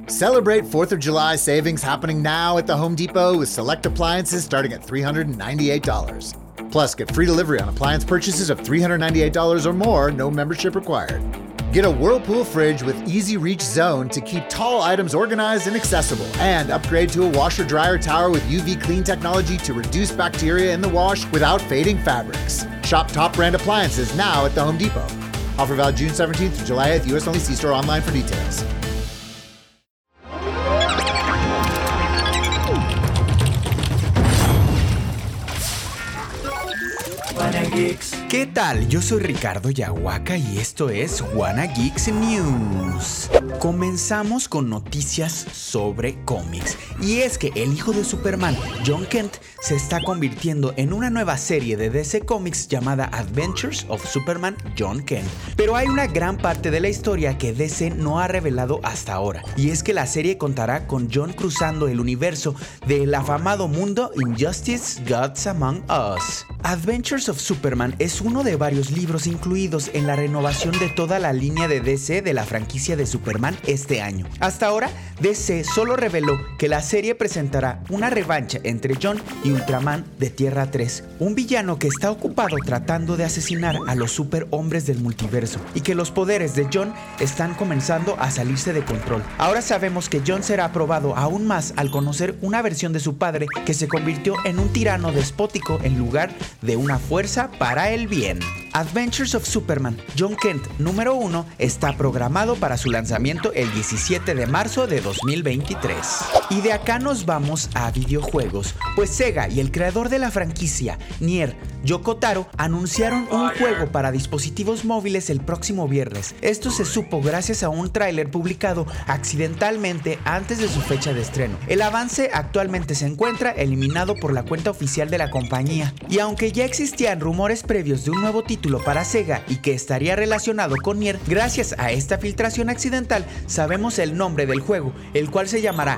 Celebrate 4th of July savings happening now at the Home Depot with select appliances starting at $398. Plus, get free delivery on appliance purchases of $398 or more, no membership required. Get a Whirlpool fridge with Easy Reach Zone to keep tall items organized and accessible. And upgrade to a washer-dryer tower with UV clean technology to reduce bacteria in the wash without fading fabrics. Shop top brand appliances now at the Home Depot. Offer valid June 17th to July 8th. US only. See store online for details. ¿Qué tal? Yo soy Ricardo Yahuaca y esto es Wanna Geeks News. Comenzamos con noticias sobre cómics. Y es que el hijo de Superman, Jon Kent, se está convirtiendo en una nueva serie de DC Comics llamada Adventures of Superman Jon Kent. Pero hay una gran parte de la historia que DC no ha revelado hasta ahora. Y es que la serie contará con Jon cruzando el universo del afamado mundo Injustice Gods Among Us. Adventures of Superman es uno de varios libros incluidos en la renovación de toda la línea de DC de la franquicia de Superman este año. Hasta ahora, DC solo reveló que la serie presentará una revancha entre Jon y Ultraman de Tierra 3, un villano que está ocupado tratando de asesinar a los superhombres del multiverso, y que los poderes de Jon están comenzando a salirse de control. Ahora sabemos que Jon será probado aún más al conocer una versión de su padre que se convirtió en un tirano despótico en lugar de una fuerza para el bien. Adventures of Superman Jon Kent número 1 está programado para su lanzamiento el 17 de marzo de 2023. Y de acá nos vamos a videojuegos, pues Sega y el creador de la franquicia, Nier, Yoko Taro, anunciaron un juego para dispositivos móviles el próximo viernes. Esto se supo gracias a un tráiler publicado accidentalmente antes de su fecha de estreno. El avance actualmente se encuentra eliminado por la cuenta oficial de la compañía, y aunque ya existían rumores previos de un nuevo título para Sega y que estaría relacionado con Nier, gracias a esta filtración accidental sabemos el nombre del juego, el cual se llamará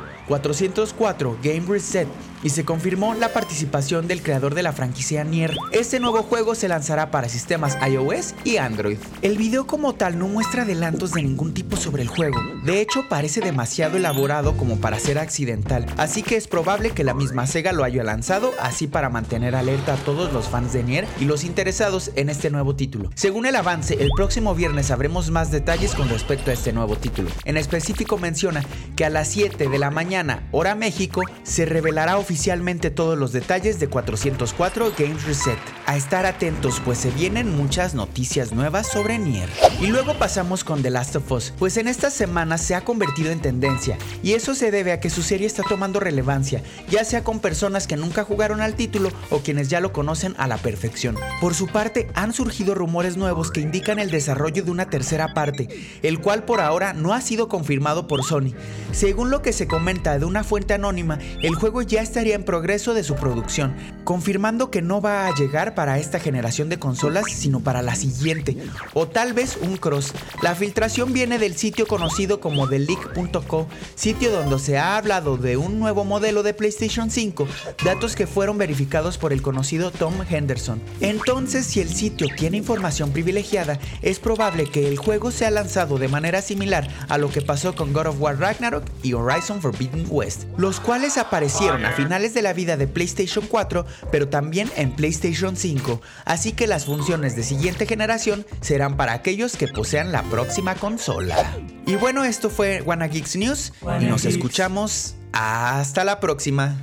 404 Game Reset, y se confirmó la participación del creador de la franquicia Nier. Este nuevo juego se lanzará para sistemas iOS y Android. El video como tal no muestra adelantos de ningún tipo sobre el juego. De hecho, parece demasiado elaborado como para ser accidental, así que es probable que la misma Sega lo haya lanzado así para mantener alerta a todos los fans de Nier y los interesados en este nuevo título. Según el avance, el próximo viernes sabremos más detalles con respecto a este nuevo título. En específico menciona que a las 7 de la mañana, hora México, se revelará oficialmente todos los detalles de 404 Games Reset. A estar atentos, pues se vienen muchas noticias nuevas sobre Nier. Y luego pasamos con The Last of Us, pues en estas semanas se ha convertido en tendencia, y eso se debe a que su serie está tomando relevancia, ya sea con personas que nunca jugaron al título o quienes ya lo conocen a la perfección. Por su parte, han surgido rumores nuevos que indican el desarrollo de una tercera parte, el cual por ahora no ha sido confirmado por Sony. Según lo que se comenta de una fuente anónima, el juego ya estaría en progreso de su producción, confirmando que no va a llegar para esta generación de consolas, sino para la siguiente, o tal vez un cross. La filtración viene del sitio conocido como TheLeak.co, sitio donde se ha hablado de un nuevo modelo de PlayStation 5, datos que fueron verificados por el conocido Tom Henderson. Entonces, si el sitio tiene información privilegiada, es probable que el juego sea lanzado de manera similar a lo que pasó con God of War Ragnarok y Horizon Forbidden West, los cuales aparecieron a finales de la vida de PlayStation 4, pero también en PlayStation 5, así que las funciones de siguiente generación serán para aquellos que posean la próxima consola. Y bueno, esto fue Wanna Geeks News y nos escuchamos hasta la próxima.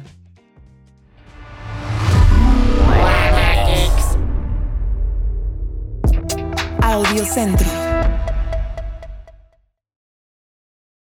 Audio Centro.